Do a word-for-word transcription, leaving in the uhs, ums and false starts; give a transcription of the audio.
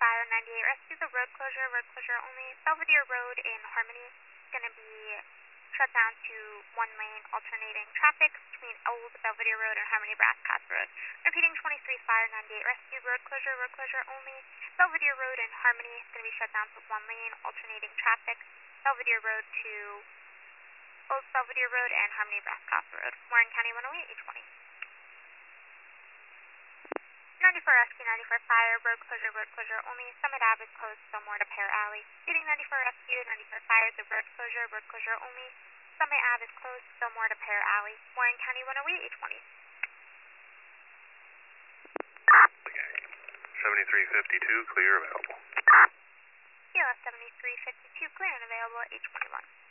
Fire, ninety-eight Rescue, the road closure, road closure only. Belvedere Road in Harmony is going to be shut down to one lane alternating traffic between Old Belvedere Road and Harmony Brass Pass Road. Repeating, twenty-three Fire, ninety-eight Rescue, road closure, road closure only. Belvedere Road in Harmony is going to be shut down to one lane alternating traffic. Belvedere Road to Old Belvedere Road and Harmony Brass Pass Road. Warren County one oh eight, eight twenty. ninety-four Rescue, ninety-four Fire, road closure, road closure only. Summit Ave is closed, Fillmore to Pear Alley. Repeating, ninety-four Rescue, ninety-four Fire, the road closure, road closure only. Summit Ave is closed, Fillmore to Pear Alley. Warren County one oh eight, eight twenty. seventy-three fifty-two, clear available. C L S seventy-three fifty-two, clear and available, eight twenty-one.